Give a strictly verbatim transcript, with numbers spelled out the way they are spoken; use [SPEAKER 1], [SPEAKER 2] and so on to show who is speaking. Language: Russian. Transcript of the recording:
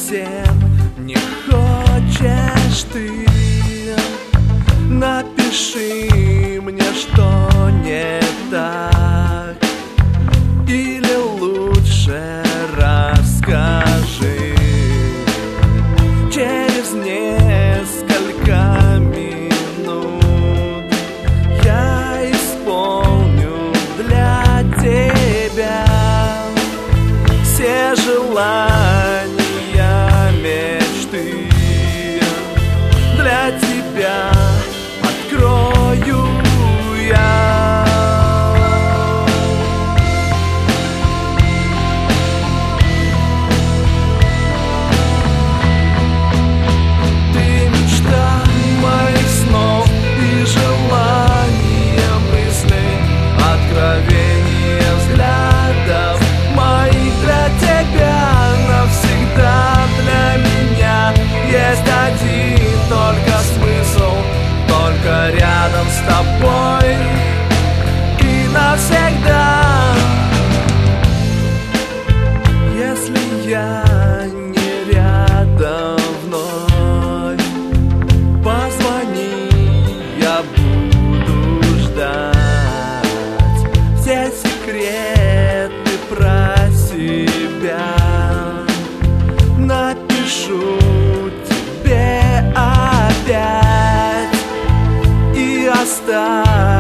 [SPEAKER 1] совсем не хочешь ты, напиши мне, что не так, или лучше расскажи. Через несколько минут я исполню для тебя все желания, мечты. Для тебя открою я. Ты мечта моих снов и желания, мыслей, откровения, взглядов моих для тебя навсегда. Для меня есть один только смысл, только рядом с тобой и навсегда. Если я не рядом вновь, позвони, я буду ждать. Все секреты про себя напишу тебе опять и оставь.